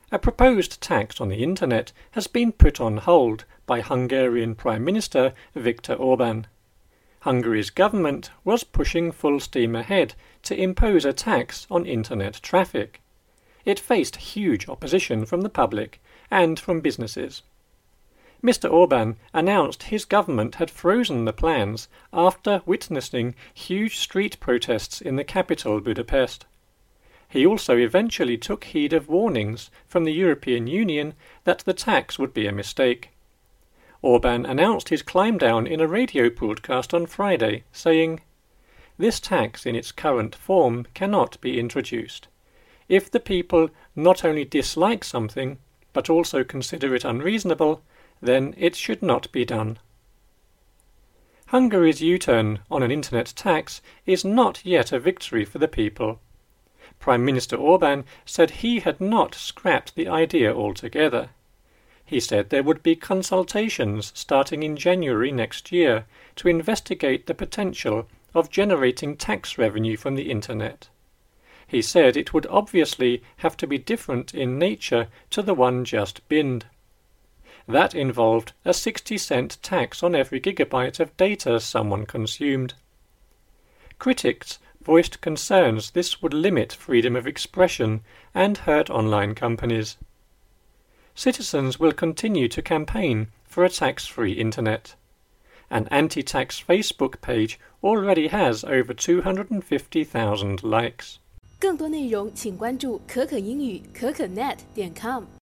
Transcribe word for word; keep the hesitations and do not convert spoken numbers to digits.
A proposed tax on the internet has been put on hold by Hungarian Prime Minister Viktor Orbán. Hungary's government was pushing full steam ahead to impose a tax on internet traffic. It faced huge opposition from the public and from businesses. Mister Orbán announced his government had frozen the plans after witnessing huge street protests in the capital, Budapest. He also eventually took heed of warnings from the European Union that the tax would be a mistake. Orbán announced his climb down in a radio broadcast on Friday, saying, "This tax in its current form cannot be introduced. If the people not only dislike something, but also consider it unreasonable, then it should not be done." Hungary's U-turn on an internet tax is not yet a victory for the people. Prime Minister Orbán said he had not scrapped the idea altogether. He said there would be consultations starting in January next year to investigate the potential of generating tax revenue from the internet. He said it would obviously have to be different in nature to the one just binned. That involved a sixty cent tax on every gigabyte of data someone consumed. Critics voiced concerns this would limit freedom of expression and hurt online companies. Citizens will continue to campaign for a tax-free internet. An anti-tax Facebook page already has over two hundred fifty thousand likes. 更多内容请关注可可英语可可 net 点 com。